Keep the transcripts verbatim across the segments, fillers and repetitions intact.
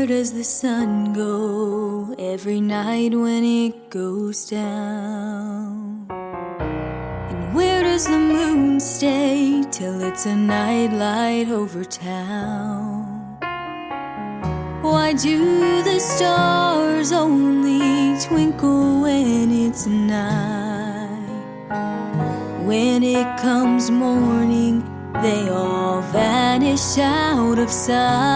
where does the sun go every night when it goes down? And where does the moon stay till it's a night light over town? Why do the stars only twinkle when it's night? When it comes morning, they all vanish out of sight.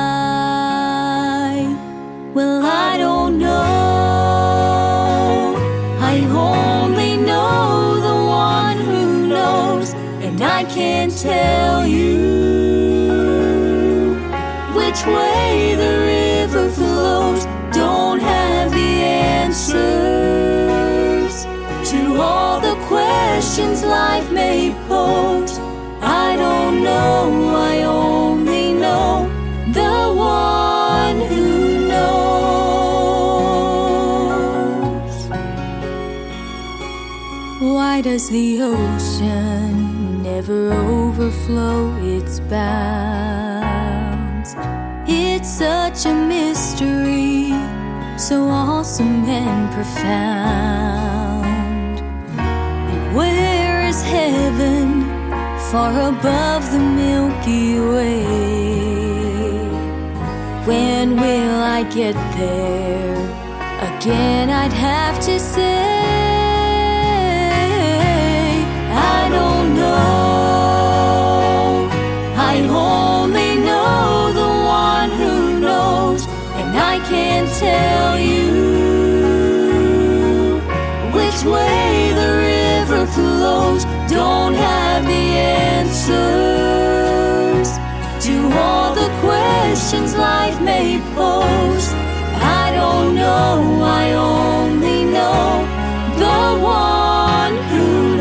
Well, I don't know, I only know the one who knows, and I can't tell you which way the river flows. Don't have the answers to all the questions life may pose. I don't know, I only know the one who knows. Why does the ocean never overflow its bounds? It's such a mystery, so awesome and profound. And where is heaven? Far above the Milky Way. When will I get there? Again I'd have to say, I don't know, I only know the one who knows, and I can't tell you which way the river flows. Don't have the answers to all the questions life may pose. I don't know, I only know the one who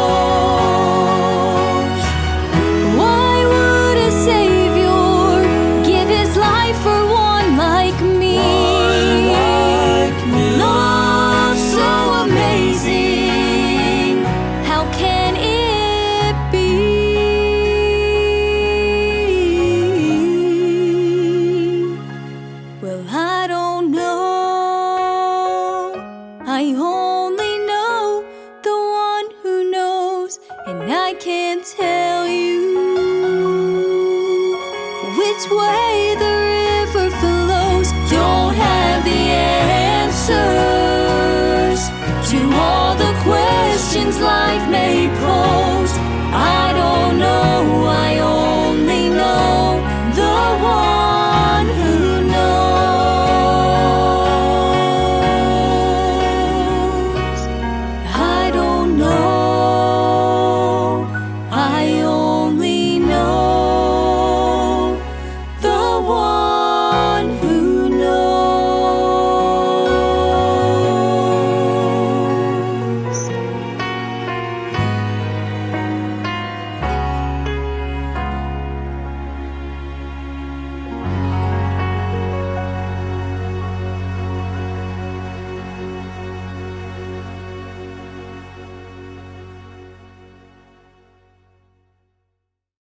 knows. Why would a savior give his life for one like me? One like me. Love so amazing, how can it be? Well, I don't know, I only know the one who knows, and I can't tell you which way the river flows. Don't have the answers to all the questions life may pose.